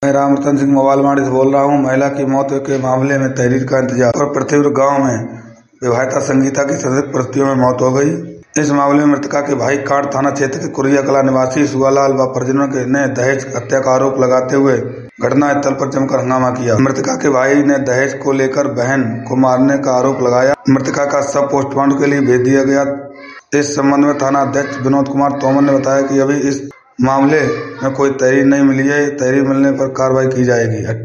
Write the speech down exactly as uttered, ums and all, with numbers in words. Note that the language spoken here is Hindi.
मैं रामरतन सिंह मोबाइलवाड़ी से बोल रहा हूँ। महिला की मौत के मामले में तहरीर का इंतजार और पृथ्वीपुर गांव में विवाहिता संगीता की संदिग्ध परिस्थितियों में मौत हो गई। इस मामले में मृतका के भाई कांड थाना क्षेत्र के कुरिया कला निवासी सुगालाल व परिजनों के ने दहेज हत्या का आरोप लगाते हुए घटना स्थल पर जमकर हंगामा किया। मृतका के भाई ने दहेज को लेकर बहन को मारने का आरोप लगाया। मृतका का शव पोस्टमार्टम के लिए भेज दिया गया। इस संबंध में थाना अध्यक्ष विनोद कुमार तोमर ने बताया कि अभी इस मामले में कोई तहरीर नहीं मिली है। तहरीर मिलने पर कार्रवाई की जाएगी।